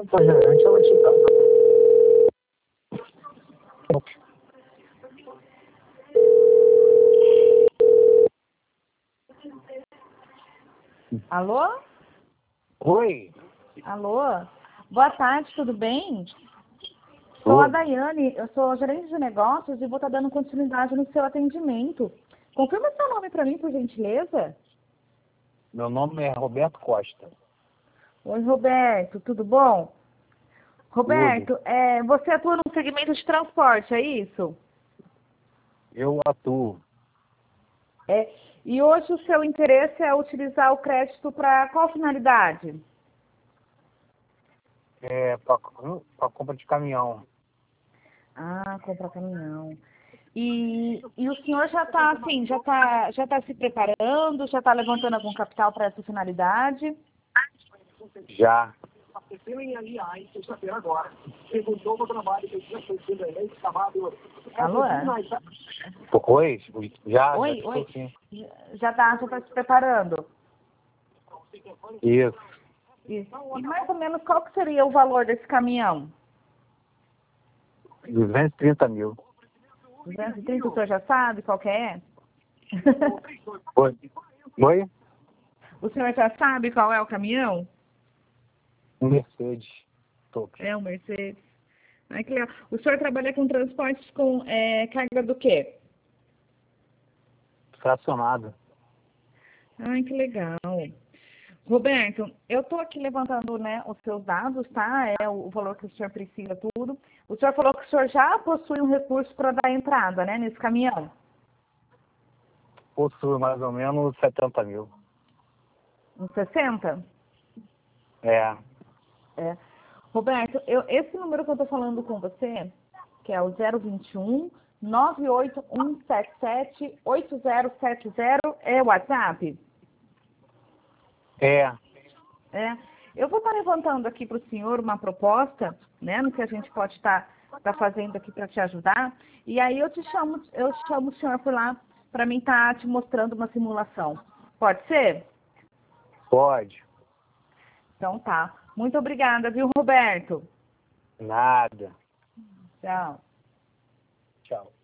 gerente, ela te dá. Alô? Oi. Alô? Boa tarde, tudo bem? Sou a Tudo. Daiane, eu sou gerente de negócios e vou estar dando continuidade no seu atendimento. Confirma seu nome para mim, por gentileza. Meu nome é Roberto Costa. Oi, Roberto, tudo bom? Tudo. Roberto, você atua no segmento de transporte, é isso? Eu atuo. E hoje o seu interesse é utilizar o crédito para qual finalidade? Para compra de caminhão. Ah, comprar caminhão. E o senhor já está assim, já tá se preparando, já está levantando algum capital para essa finalidade? Já. Alô? Oi? Já Oi, estou oi. sim. Já tá se preparando? Isso. Isso. E mais ou menos qual que seria o valor desse caminhão? 230 mil. 230, o senhor já sabe qual que é? Oi? Oi? O senhor já sabe qual é o caminhão? Mercedes. Top. É o Mercedes. Ai, que legal. O senhor trabalha com transportes com carga do quê? Fracionado. Ai, que legal. Roberto, eu estou aqui levantando, né, os seus dados, tá? É o valor que o senhor precisa, tudo. O senhor falou que o senhor já possui um recurso para dar entrada, né, nesse caminhão. Possui mais ou menos 70 mil. Uns 60? É. É. Roberto, esse número que eu estou falando com você, que é o 021 98177 8070, é o WhatsApp? É. É. Eu vou estar levantando aqui para o senhor uma proposta, né, no que a gente pode estar fazendo aqui para te ajudar. E aí eu chamo o senhor por lá para mim estar te mostrando uma simulação. Pode ser? Pode. Então tá. Muito obrigada, viu, Roberto? Nada. Tchau. Tchau.